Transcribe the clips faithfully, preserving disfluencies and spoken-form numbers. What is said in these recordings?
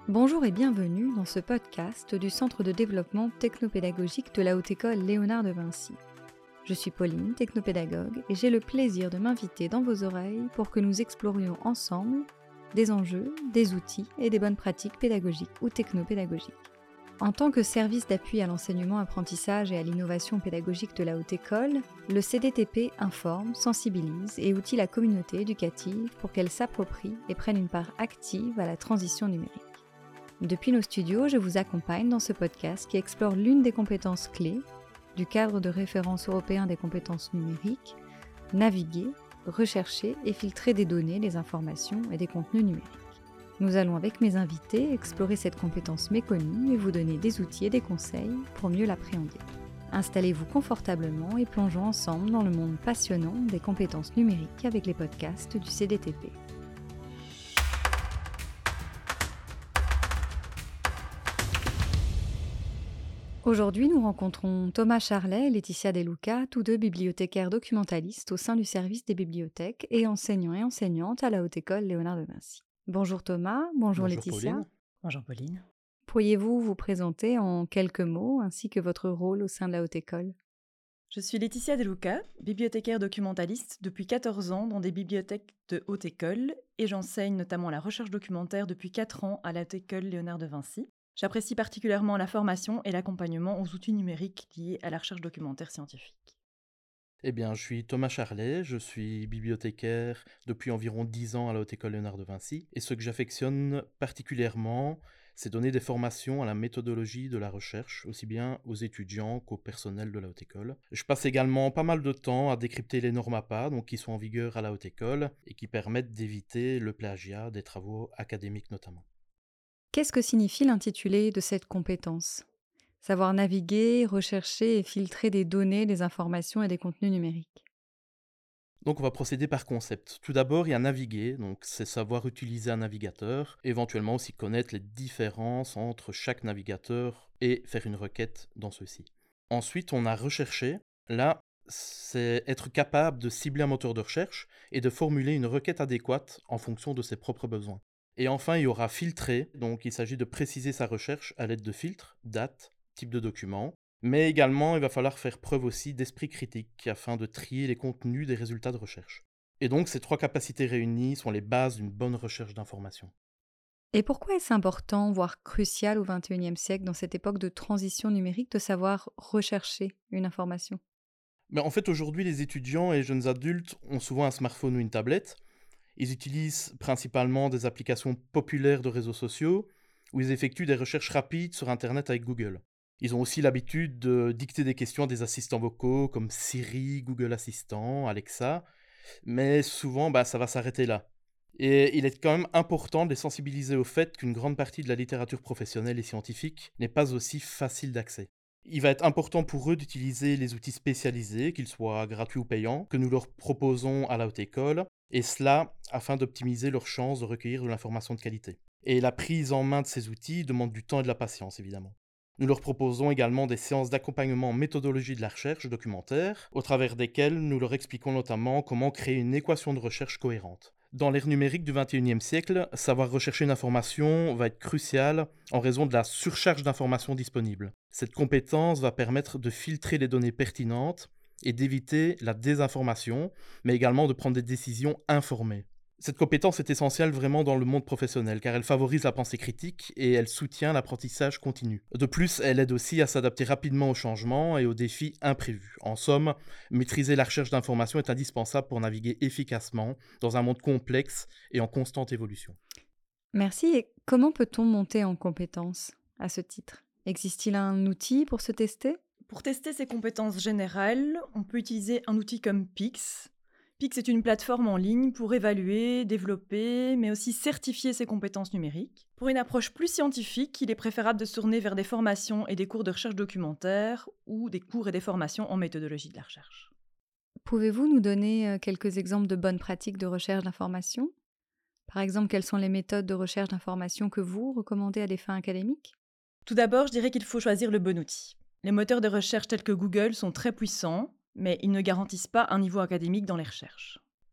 Bonjour et bienvenue dans ce podcast du Centre de développement technopédagogique de la Haute École Léonard de Vinci. Je suis Pauline, technopédagogue, et j'ai le plaisir de m'inviter dans vos oreilles pour que nous explorions ensemble des enjeux, des outils et des bonnes pratiques pédagogiques ou technopédagogiques. En tant que service d'appui à l'enseignement, apprentissage et à l'innovation pédagogique de la Haute École, le C D T P informe, sensibilise et outille la communauté éducative pour qu'elle s'approprie et prenne une part active à la transition numérique. Depuis nos studios, je vous accompagne dans ce podcast qui explore l'une des compétences clés du cadre de référence européen des compétences numériques, naviguer, rechercher et filtrer des données, des informations et des contenus numériques. Nous allons avec mes invités explorer cette compétence méconnue et vous donner des outils et des conseils pour mieux l'appréhender. Installez-vous confortablement et plongeons ensemble dans le monde passionnant des compétences numériques avec les podcasts du C D T P. Aujourd'hui, nous rencontrons Thomas Charlet et Laetitia De Luca, tous deux bibliothécaires documentalistes au sein du service des bibliothèques et enseignants et enseignantes à la Haute École Léonard de Vinci. Bonjour Thomas, bonjour, Bonjour Laetitia. Pauline. Bonjour Pauline. Pourriez-vous vous présenter en quelques mots ainsi que votre rôle au sein de la Haute École ? Je suis Laetitia De Luca, bibliothécaire documentaliste depuis quatorze ans dans des bibliothèques de Haute École et j'enseigne notamment la recherche documentaire depuis quatre ans à la Haute École Léonard de Vinci. J'apprécie particulièrement la formation et l'accompagnement aux outils numériques liés à la recherche documentaire scientifique. Eh bien, je suis Thomas Charlet, je suis bibliothécaire depuis environ dix ans à la Haute École Léonard de Vinci. Et ce que j'affectionne particulièrement, c'est donner des formations à la méthodologie de la recherche, aussi bien aux étudiants qu'au personnel de la Haute École. Je passe également pas mal de temps à décrypter les normes A P A, donc qui sont en vigueur à la Haute École, et qui permettent d'éviter le plagiat des travaux académiques notamment. Qu'est-ce que signifie l'intitulé de cette compétence ? Savoir naviguer, rechercher et filtrer des données, des informations et des contenus numériques. Donc on va procéder par concept. Tout d'abord, il y a naviguer, donc c'est savoir utiliser un navigateur, éventuellement aussi connaître les différences entre chaque navigateur et faire une requête dans ceux-ci. Ensuite, on a rechercher. Là, c'est être capable de cibler un moteur de recherche et de formuler une requête adéquate en fonction de ses propres besoins. Et enfin, il y aura filtrer, donc il s'agit de préciser sa recherche à l'aide de filtres, date, type de document, mais également il va falloir faire preuve aussi d'esprit critique afin de trier les contenus des résultats de recherche. Et donc ces trois capacités réunies sont les bases d'une bonne recherche d'information. Et pourquoi est-ce important, voire crucial au vingt et unième siècle, dans cette époque de transition numérique, de savoir rechercher une information ? Mais en fait, aujourd'hui, les étudiants et jeunes adultes ont souvent un smartphone ou une tablette. Ils utilisent principalement des applications populaires de réseaux sociaux où ils effectuent des recherches rapides sur Internet avec Google. Ils ont aussi l'habitude de dicter des questions à des assistants vocaux comme Siri, Google Assistant, Alexa, mais souvent bah, ça va s'arrêter là. Et il est quand même important de les sensibiliser au fait qu'une grande partie de la littérature professionnelle et scientifique n'est pas aussi facile d'accès. Il va être important pour eux d'utiliser les outils spécialisés, qu'ils soient gratuits ou payants, que nous leur proposons à la Haute École, et cela afin d'optimiser leurs chances de recueillir de l'information de qualité. Et la prise en main de ces outils demande du temps et de la patience, évidemment. Nous leur proposons également des séances d'accompagnement en méthodologie de la recherche documentaire, au travers desquelles nous leur expliquons notamment comment créer une équation de recherche cohérente. Dans l'ère numérique du vingt et unième siècle, savoir rechercher une information va être crucial en raison de la surcharge d'informations disponibles. Cette compétence va permettre de filtrer les données pertinentes et d'éviter la désinformation, mais également de prendre des décisions informées. Cette compétence est essentielle vraiment dans le monde professionnel, car elle favorise la pensée critique et elle soutient l'apprentissage continu. De plus, elle aide aussi à s'adapter rapidement aux changements et aux défis imprévus. En somme, maîtriser la recherche d'informations est indispensable pour naviguer efficacement dans un monde complexe et en constante évolution. Merci. Et comment peut-on monter en compétence à ce titre ? Existe-t-il un outil pour se tester ? Pour tester ces compétences générales, on peut utiliser un outil comme P I X. P I X est une plateforme en ligne pour évaluer, développer, mais aussi certifier ses compétences numériques. Pour une approche plus scientifique, il est préférable de se tourner vers des formations et des cours de recherche documentaire ou des cours et des formations en méthodologie de la recherche. Pouvez-vous nous donner quelques exemples de bonnes pratiques de recherche d'information ? Par exemple, quelles sont les méthodes de recherche d'information que vous recommandez à des fins académiques ? Tout d'abord, je dirais qu'il faut choisir le bon outil. Les moteurs de recherche tels que Google sont très puissants, mais ils ne garantissent pas un niveau académique dans les recherches.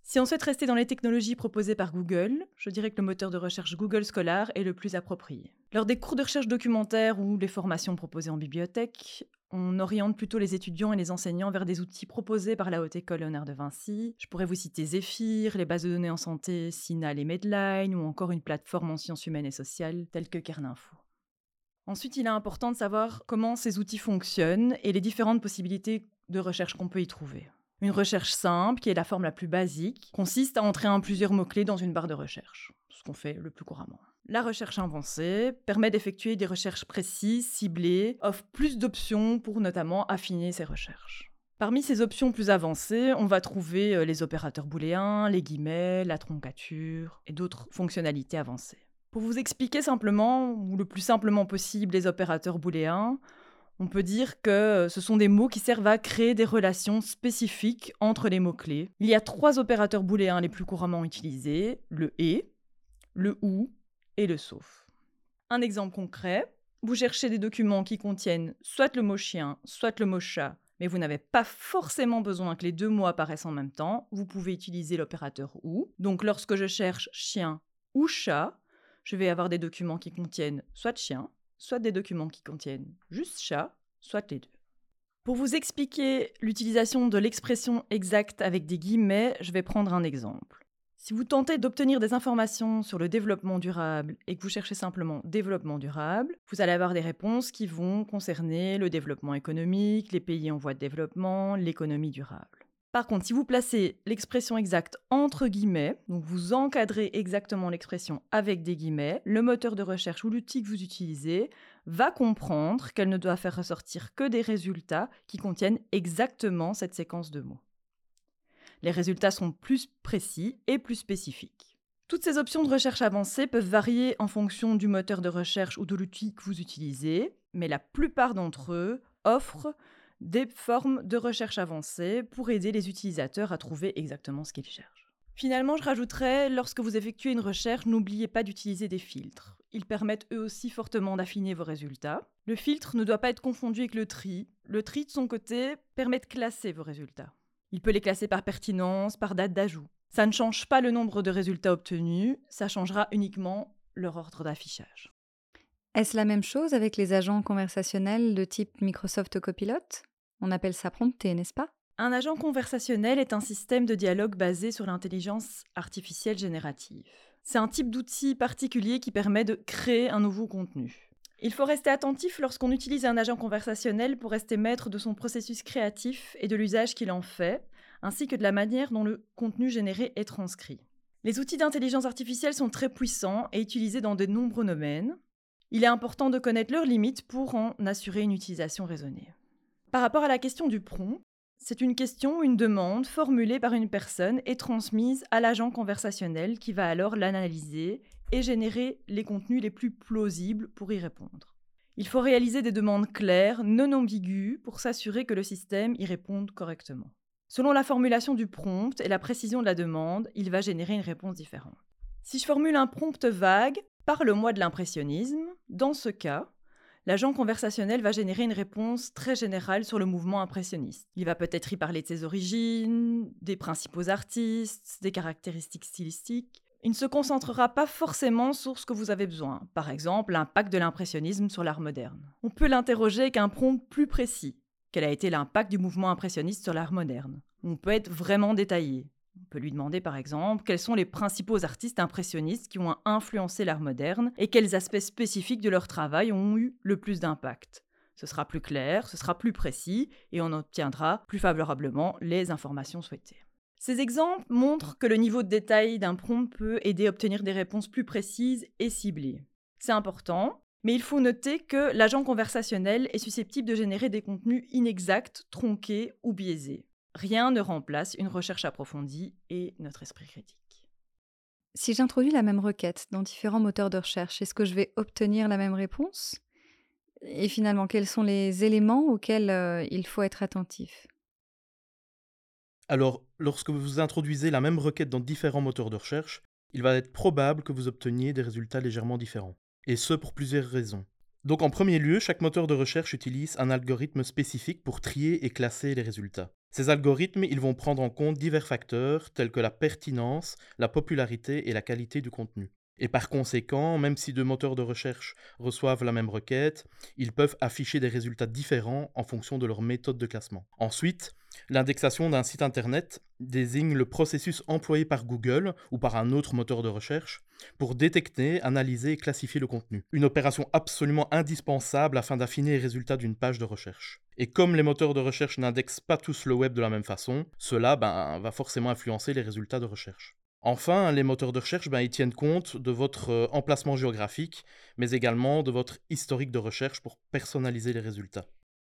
Si on souhaite rester dans les technologies proposées par Google, je dirais que le moteur de recherche Google Scholar est le plus approprié. Lors des cours de recherche documentaire ou les formations proposées en bibliothèque, on oriente plutôt les étudiants et les enseignants vers des outils proposés par la Haute École Léonard de Vinci. Je pourrais vous citer Zephyr, les bases de données en santé Sinal et Medline, ou encore une plateforme en sciences humaines et sociales telle que Kerninfo. Ensuite, il est important de savoir comment ces outils fonctionnent et les différentes possibilités de recherche qu'on peut y trouver. Une recherche simple, qui est la forme la plus basique, consiste à entrer un plusieurs mots-clés dans une barre de recherche, ce qu'on fait le plus couramment. La recherche avancée permet d'effectuer des recherches précises, ciblées, offre plus d'options pour notamment affiner ses recherches. Parmi ces options plus avancées, on va trouver les opérateurs booléens, les guillemets, la troncature et d'autres fonctionnalités avancées. Pour vous expliquer simplement, ou le plus simplement possible, les opérateurs booléens, on peut dire que ce sont des mots qui servent à créer des relations spécifiques entre les mots-clés. Il y a trois opérateurs booléens les plus couramment utilisés, le « et », le « ou » et le « sauf ». Un exemple concret, vous cherchez des documents qui contiennent soit le mot « chien », soit le mot « chat », mais vous n'avez pas forcément besoin que les deux mots apparaissent en même temps, vous pouvez utiliser l'opérateur « ou ». Donc lorsque je cherche « chien » ou « chat », je vais avoir des documents qui contiennent soit « chien », soit des documents qui contiennent juste chat, soit les deux. Pour vous expliquer l'utilisation de l'expression exacte avec des guillemets, je vais prendre un exemple. Si vous tentez d'obtenir des informations sur le développement durable et que vous cherchez simplement développement durable, vous allez avoir des réponses qui vont concerner le développement économique, les pays en voie de développement, l'économie durable. Par contre, si vous placez l'expression exacte entre guillemets, donc vous encadrez exactement l'expression avec des guillemets, le moteur de recherche ou l'outil que vous utilisez va comprendre qu'elle ne doit faire ressortir que des résultats qui contiennent exactement cette séquence de mots. Les résultats sont plus précis et plus spécifiques. Toutes ces options de recherche avancées peuvent varier en fonction du moteur de recherche ou de l'outil que vous utilisez, mais la plupart d'entre eux offrent des formes de recherche avancées pour aider les utilisateurs à trouver exactement ce qu'ils cherchent. Finalement, je rajouterais, lorsque vous effectuez une recherche, n'oubliez pas d'utiliser des filtres. Ils permettent eux aussi fortement d'affiner vos résultats. Le filtre ne doit pas être confondu avec le tri. Le tri, de son côté, permet de classer vos résultats. Il peut les classer par pertinence, par date d'ajout. Ça ne change pas le nombre de résultats obtenus, ça changera uniquement leur ordre d'affichage. Est-ce la même chose avec les agents conversationnels de type Microsoft Copilot ? On appelle ça prompter, n'est-ce pas ? Un agent conversationnel est un système de dialogue basé sur l'intelligence artificielle générative. C'est un type d'outil particulier qui permet de créer un nouveau contenu. Il faut rester attentif lorsqu'on utilise un agent conversationnel pour rester maître de son processus créatif et de l'usage qu'il en fait, ainsi que de la manière dont le contenu généré est transcrit. Les outils d'intelligence artificielle sont très puissants et utilisés dans de nombreux domaines. Il est important de connaître leurs limites pour en assurer une utilisation raisonnée. Par rapport à la question du prompt, c'est une question ou une demande formulée par une personne et transmise à l'agent conversationnel qui va alors l'analyser et générer les contenus les plus plausibles pour y répondre. Il faut réaliser des demandes claires, non ambiguës, pour s'assurer que le système y réponde correctement. Selon la formulation du prompt et la précision de la demande, il va générer une réponse différente. Si je formule un prompt vague, « Parle-moi de l'impressionnisme », dans ce cas, l'agent conversationnel va générer une réponse très générale sur le mouvement impressionniste. Il va peut-être y parler de ses origines, des principaux artistes, des caractéristiques stylistiques. Il ne se concentrera pas forcément sur ce que vous avez besoin, par exemple l'impact de l'impressionnisme sur l'art moderne. On peut l'interroger avec un prompt plus précis. Quel a été l'impact du mouvement impressionniste sur l'art moderne ? On peut être vraiment détaillé. On peut lui demander par exemple quels sont les principaux artistes impressionnistes qui ont influencé l'art moderne et quels aspects spécifiques de leur travail ont eu le plus d'impact. Ce sera plus clair, ce sera plus précis et on obtiendra plus favorablement les informations souhaitées. Ces exemples montrent que le niveau de détail d'un prompt peut aider à obtenir des réponses plus précises et ciblées. C'est important, mais il faut noter que l'agent conversationnel est susceptible de générer des contenus inexacts, tronqués ou biaisés. Rien ne remplace une recherche approfondie et notre esprit critique. Si j'introduis la même requête dans différents moteurs de recherche, est-ce que je vais obtenir la même réponse ? Et finalement, quels sont les éléments auxquels euh, il faut être attentif ? Alors, lorsque vous introduisez la même requête dans différents moteurs de recherche, il va être probable que vous obteniez des résultats légèrement différents. Et ce pour plusieurs raisons. Donc en premier lieu, chaque moteur de recherche utilise un algorithme spécifique pour trier et classer les résultats. Ces algorithmes, ils vont prendre en compte divers facteurs tels que la pertinence, la popularité et la qualité du contenu. Et par conséquent, même si deux moteurs de recherche reçoivent la même requête, ils peuvent afficher des résultats différents en fonction de leur méthode de classement. Ensuite, l'indexation d'un site internet désigne le processus employé par Google ou par un autre moteur de recherche pour détecter, analyser et classifier le contenu. Une opération absolument indispensable afin d'affiner les résultats d'une page de recherche. Et comme les moteurs de recherche n'indexent pas tous le web de la même façon, cela ben, va forcément influencer les résultats de recherche. Enfin, les moteurs de recherche, ben, ils tiennent compte de votre euh, emplacement géographique, mais également de votre historique de recherche pour personnaliser les résultats.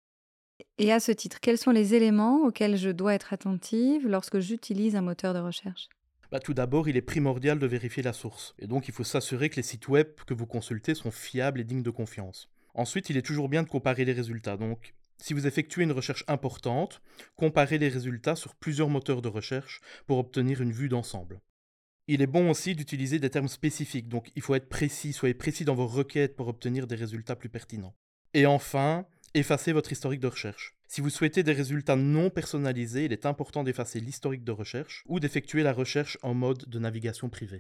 Et à ce titre, quels sont les éléments auxquels je dois être attentive lorsque j'utilise un moteur de recherche? Bah, tout d'abord, il est primordial de vérifier la source. Et donc, il faut s'assurer que les sites web que vous consultez sont fiables et dignes de confiance. Ensuite, il est toujours bien de comparer les résultats. Donc, si vous effectuez une recherche importante, comparez les résultats sur plusieurs moteurs de recherche pour obtenir une vue d'ensemble. Il est bon aussi d'utiliser des termes spécifiques, donc il faut être précis, soyez précis dans vos requêtes pour obtenir des résultats plus pertinents. Et enfin, effacez votre historique de recherche. Si vous souhaitez des résultats non personnalisés, il est important d'effacer l'historique de recherche ou d'effectuer la recherche en mode de navigation privée.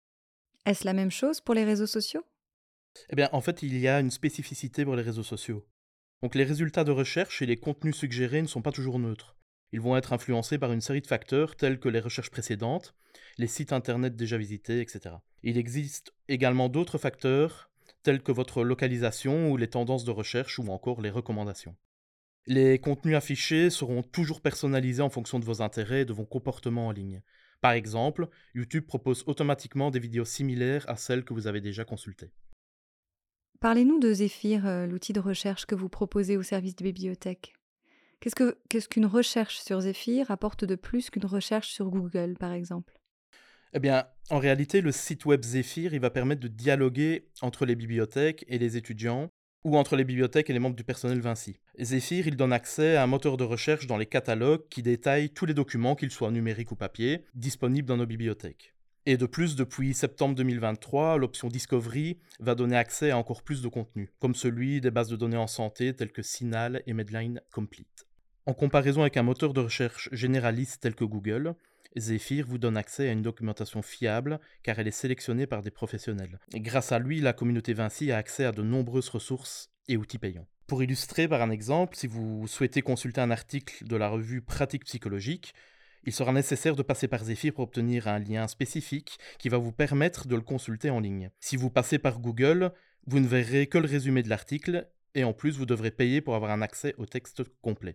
Est-ce la même chose pour les réseaux sociaux? Eh bien, en fait, il y a une spécificité pour les réseaux sociaux. Donc les résultats de recherche et les contenus suggérés ne sont pas toujours neutres. Ils vont être influencés par une série de facteurs tels que les recherches précédentes, les sites internet déjà visités, et cetera. Il existe également d'autres facteurs tels que votre localisation ou les tendances de recherche ou encore les recommandations. Les contenus affichés seront toujours personnalisés en fonction de vos intérêts et de vos comportements en ligne. Par exemple, YouTube propose automatiquement des vidéos similaires à celles que vous avez déjà consultées. Parlez-nous de Zephyr, euh, l'outil de recherche que vous proposez au service de bibliothèque. Qu'est-ce que, qu'est-ce qu'une recherche sur Zephyr apporte de plus qu'une recherche sur Google, par exemple? Eh bien, en réalité, le site web Zephyr, il va permettre de dialoguer entre les bibliothèques et les étudiants, ou entre les bibliothèques et les membres du personnel Vinci. Zephyr, il donne accès à un moteur de recherche dans les catalogues qui détaille tous les documents, qu'ils soient numériques ou papier, disponibles dans nos bibliothèques. Et de plus, depuis septembre deux mille vingt-trois, l'option Discovery va donner accès à encore plus de contenu, comme celui des bases de données en santé telles que Cinal et Medline Complete. En comparaison avec un moteur de recherche généraliste tel que Google, Zephyr vous donne accès à une documentation fiable car elle est sélectionnée par des professionnels. Et grâce à lui, la communauté Vinci a accès à de nombreuses ressources et outils payants. Pour illustrer par un exemple, si vous souhaitez consulter un article de la revue Pratique psychologique, il sera nécessaire de passer par Zephyr pour obtenir un lien spécifique qui va vous permettre de le consulter en ligne. Si vous passez par Google, vous ne verrez que le résumé de l'article et en plus vous devrez payer pour avoir un accès au texte complet.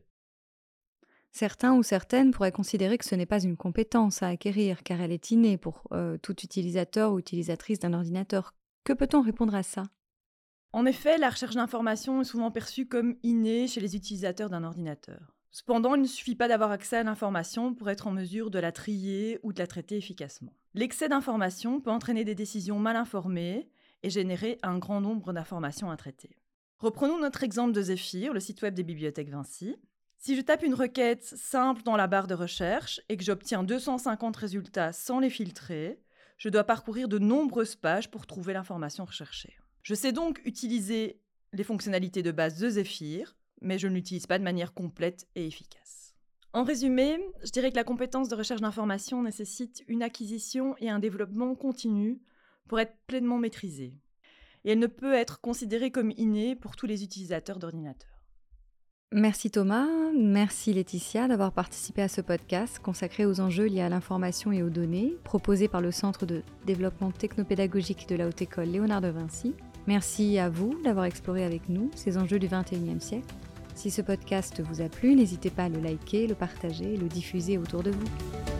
Certains ou certaines pourraient considérer que ce n'est pas une compétence à acquérir, car elle est innée pour euh, tout utilisateur ou utilisatrice d'un ordinateur. Que peut-on répondre à ça? En effet, la recherche d'informations est souvent perçue comme innée chez les utilisateurs d'un ordinateur. Cependant, il ne suffit pas d'avoir accès à l'information pour être en mesure de la trier ou de la traiter efficacement. L'excès d'informations peut entraîner des décisions mal informées et générer un grand nombre d'informations à traiter. Reprenons notre exemple de Zephyr, le site web des bibliothèques Vinci. Si je tape une requête simple dans la barre de recherche et que j'obtiens deux cent cinquante résultats sans les filtrer, je dois parcourir de nombreuses pages pour trouver l'information recherchée. Je sais donc utiliser les fonctionnalités de base de Zephyr, mais je ne l'utilise pas de manière complète et efficace. En résumé, je dirais que la compétence de recherche d'information nécessite une acquisition et un développement continu pour être pleinement maîtrisée. Et elle ne peut être considérée comme innée pour tous les utilisateurs d'ordinateurs. Merci Thomas, merci Laetitia d'avoir participé à ce podcast consacré aux enjeux liés à l'information et aux données, proposé par le Centre de développement technopédagogique de la Haute École Léonard de Vinci. Merci à vous d'avoir exploré avec nous ces enjeux du vingt et unième siècle. Si ce podcast vous a plu, n'hésitez pas à le liker, le partager et le diffuser autour de vous.